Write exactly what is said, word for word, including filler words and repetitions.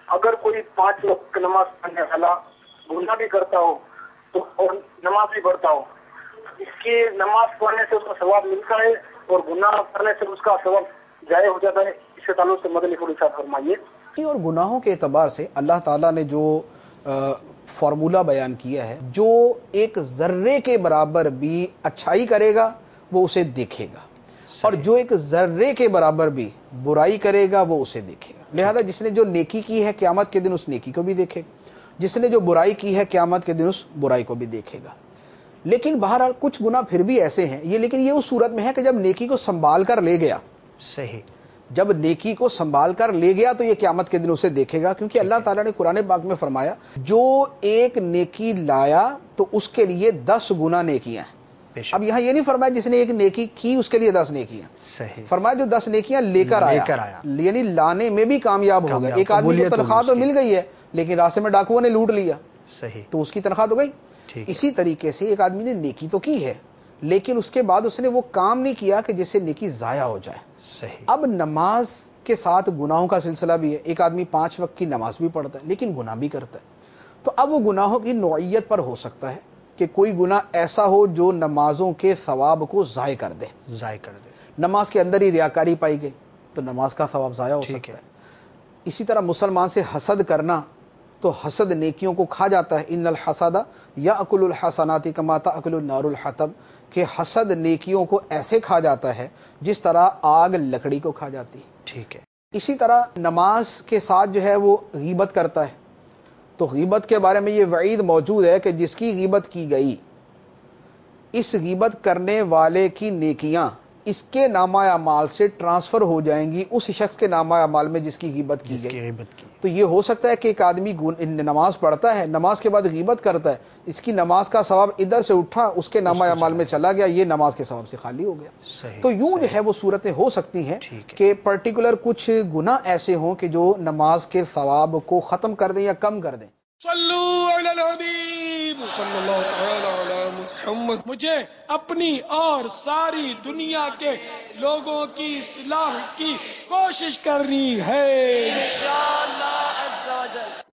اگر کوئی پانچ وقت کی نماز پڑھنے والا گناہ بھی کرتا ہو تو اور نماز بھی پڑھتا ہو، اس کی نماز پڑھنے سے اس کا ثواب ملتا ہے اور گناہ کرنے سے اس کا ثواب ضائع ہو جاتا ہے؟ اس کے تعلق سے مدنی پھول ارشاد فرمائیے۔ اور گناہوں کے اعتبار سے اللہ تعالیٰ نے جو فارمولہ بیان کیا ہے، جو ایک ذرے کے برابر بھی اچھائی کرے گا وہ اسے دیکھے گا، اور جو ایک ذرے کے برابر بھی برائی کرے گا وہ اسے دیکھے گا۔ لہذا جس نے جو نیکی کی ہے قیامت کے دن اس نیکی کو بھی دیکھے گا، جس نے جو برائی کی ہے قیامت کے دن اس برائی کو بھی دیکھے گا۔ لیکن بہرحال کچھ گناہ پھر بھی ایسے ہیں، یہ لیکن یہ اس صورت میں ہے کہ جب نیکی کو سنبھال کر لے گیا، صحیح، جب نیکی کو سنبھال کر لے گیا تو یہ قیامت کے دن اسے دیکھے گا، کیونکہ اللہ تعالیٰ نے قرآن پاک میں فرمایا جو ایک نیکی لایا تو اس کے لیے دس گنا نیکیاں ہیں۔ اب یہاں یہ نہیں فرمایا جس نے ایک نیکی کی اس کے لیے دس نیکیاں، صحیح، فرمایا جو دس نیکیاں لے کر آیا, آیا یعنی لانے میں بھی کامیاب ہو گیا۔ ایک آدمی کو تنخواہ تو مل گئی ہے لیکن راستے میں ڈاکوؤں نے لوٹ لیا، صحیح، تو اس کی تنخواہ تو گئی۔ اسی طریقے سے ایک آدمی نے نیکی تو کی ہے لیکن اس کے بعد اس نے وہ کام نہیں کیا کہ جس سے نیکی ضائع ہو جائے۔ صحیح، اب نماز کے ساتھ گناہوں کا سلسلہ بھی ہے، ایک آدمی پانچ وقت کی نماز بھی پڑھتا ہے لیکن گناہ بھی کرتا ہے، تو اب وہ گناہوں کی نوعیت پر ہو سکتا ہے کہ کوئی گناہ ایسا ہو جو نمازوں کے ثواب کو ضائع کر دے، ضائع کر دے، نماز کے اندر ہی ریاکاری پائی گئی تو نماز کا ثواب ضائع ہو سکتا ہے۔ اسی طرح مسلمان سے حسد کرنا، تو حسد نیکیوں کو کھا جاتا ہے، ان الحسد یاکل الحسنات کما تاکل النار الحطب، کہ حسد نیکیوں کو ایسے کھا جاتا ہے جس طرح آگ لکڑی کو کھا جاتی ہے۔ ٹھیک ہے، اسی طرح نماز کے ساتھ جو ہے وہ غیبت کرتا ہے، تو غیبت کے بارے میں یہ وعید موجود ہے کہ جس کی غیبت کی گئی، اس غیبت کرنے والے کی نیکیاں اس کے نامہ اعمال سے ٹرانسفر ہو جائیں گی اس شخص کے نامہ اعمال میں جس کی غیبت کی گئی۔ تو یہ ہو سکتا ہے کہ ایک آدمی نماز پڑھتا ہے، نماز کے بعد غیبت کرتا ہے، اس کی نماز کا ثواب ادھر سے اٹھا اس کے نامہ اعمال میں چلا گیا، یہ نماز کے ثواب سے خالی ہو گیا۔ تو یوں جو ہے وہ صورتیں ہو سکتی ہیں کہ پرٹیکولر کچھ گناہ ایسے ہوں کہ جو نماز کے ثواب کو ختم کر دیں یا کم کر دیں۔ صلو علی الحبیب صلی اللہ تعالی علی محمد۔ مجھے اپنی اور ساری دنیا کے لوگوں کی اصلاح کی کوشش کرنی ہے انشاءاللہ عز و جل۔